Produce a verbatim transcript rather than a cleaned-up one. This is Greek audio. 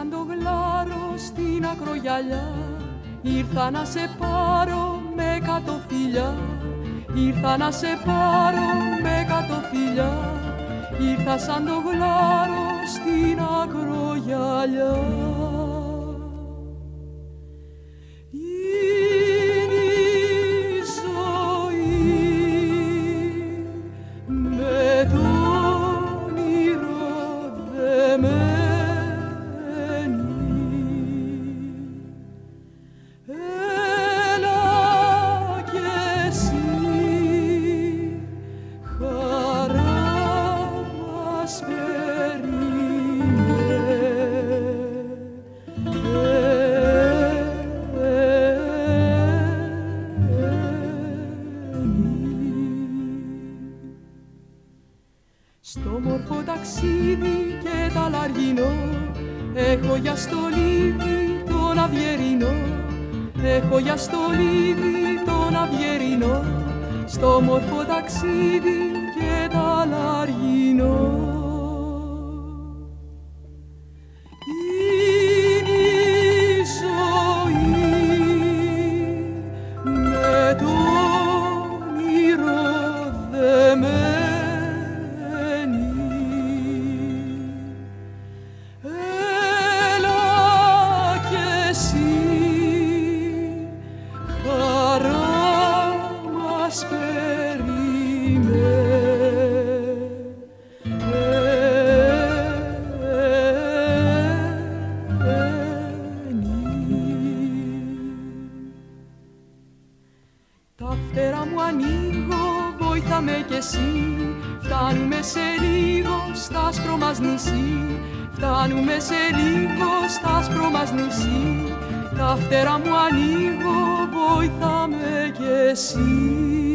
σαν το γλάρο στην ακρογιαλιά, ήρθα να σε πάρω με κάτω φιλιά, ήρθα να σε πάρω με κάτω φιλιά, ήρθα σαν το γλάρο στην ακρογιαλιά. Στο μορφό ταξίδι και τα λαργινό, έχω για στολίδι τον αυγερινό, έχω για στολίδι τον αυγερινό, στο μορφό ταξίδι και τα λαργινό. Είναι η ζωή με τον όνειρο δεμένη, τα φτερά μου ανοίγω, βοήθα με κι εσύ, φτάνουμε σε λίγο στα άσπρο μας νησί, φτάνουμε σε λίγο στα άσπρο μας νησί, τα φτερά μου ανοίγω, βοήθα με κι εσύ.